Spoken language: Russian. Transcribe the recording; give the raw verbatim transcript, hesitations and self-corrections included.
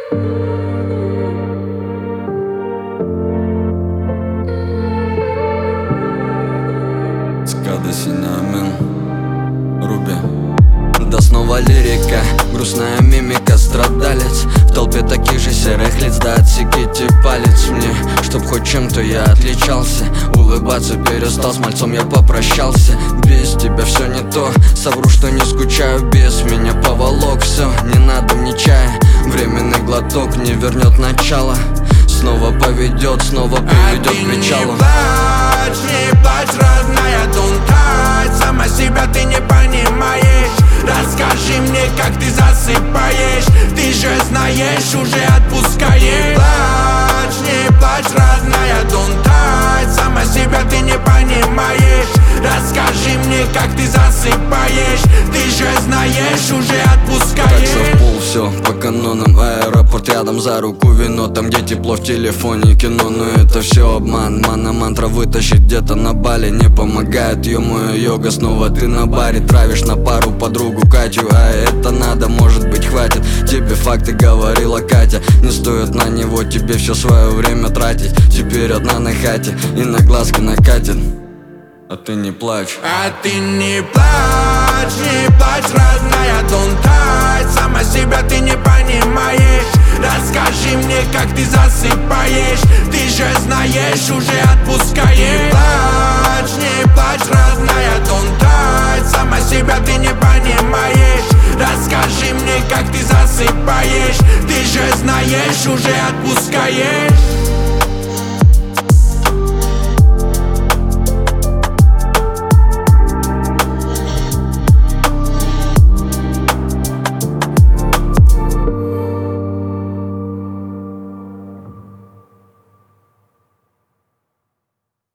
Скада Синамин, Руби. Да снова лирика, грустная мимика, страдалец в толпе таких же серых лиц, да отсеките палец мне, чтоб хоть чем-то я отличался. Улыбаться перестал, с мальцом я попрощался. Без тебя все не то, совру, что не скучаю. Без меня поволок, все, не надо мне чая. Временный глоток не вернет начало. Снова поведет, снова приведет к причалу. Не плачь, не плачь, родная, don't touch. Сама себя ты не понимаешь. Расскажи мне, как ты засыпаешь. Ты же знаешь, уже отпускаешь. Плачь, не плачь, родная, don't touch. Сама себя ты не понимаешь. Расскажи мне, как ты засыпаешь. Ты же знаешь, уже отпускаешь. Так пол, все по канонам. Аэропорт рядом, за руку вино. Там где тепло, в телефоне кино. Но это все обман, мана мантра вытащить где-то на Бали не помогает. Ё-моё, йога, снова ты на баре. Травишь на пару подругу Катю. А это надо, может быть, хватит. Тебе факты говорила Катя. Не стоит на него тебе все свое время тратить. Теперь одна на хате и на глазки накатит. А ты не плачь. А ты не плачь, не плачь, родная, don't touch. Сама себя ты не понимаешь. Расскажи мне, как ты засыпаешь. Ты же знаешь, уже отпускаешь. Не плачь, не плачь, родная, don't touch. Сама себя ты не понимаешь. Расскажи мне, как ты засыпаешь. Ты же знаешь, уже отпускаешь.